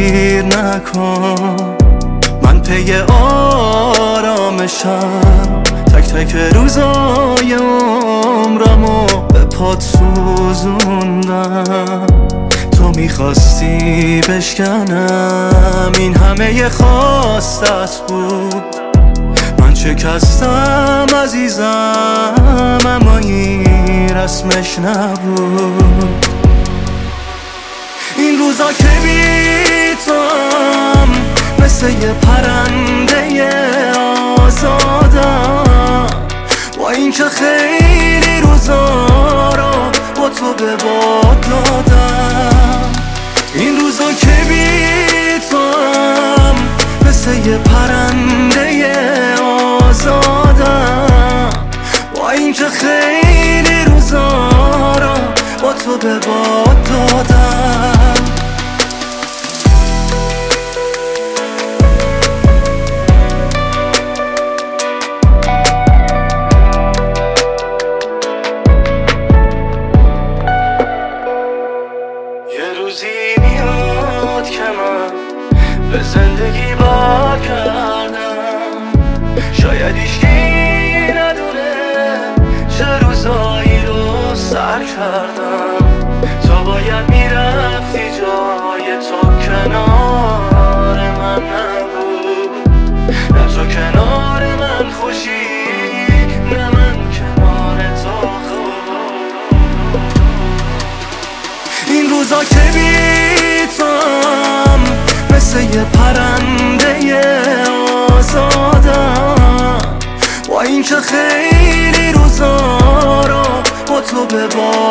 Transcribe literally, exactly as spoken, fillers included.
دیر نکن، من پی آرامشم، تک تک روزای عمرمو به پات سوزوندم. تو میخواستی بشکنم، این همه ی خواستت بود، من شکستم عزیزم، اما این رسمش نبود. این روزا که بی توام مثل یه پرنده آزادم، با این که خیلی روزا رو با تو به باد دادم. این روزا که بی توام مثل یه پرنده آزادم، با این که خیلی روزا رو با تو به باد دادم. یه روزی میاد که من به زندگی برگردم، شاید هیچکی ندونه چه روزایی رو سر کردم. تو باید میرفتی جای تو کنار من نبود، نه تو کنار من خوشی، نه من کنار تو خوب. این روزا که بی توام مثل یه پرنده آزادم، با این که خیلی روزا رو با تو به باد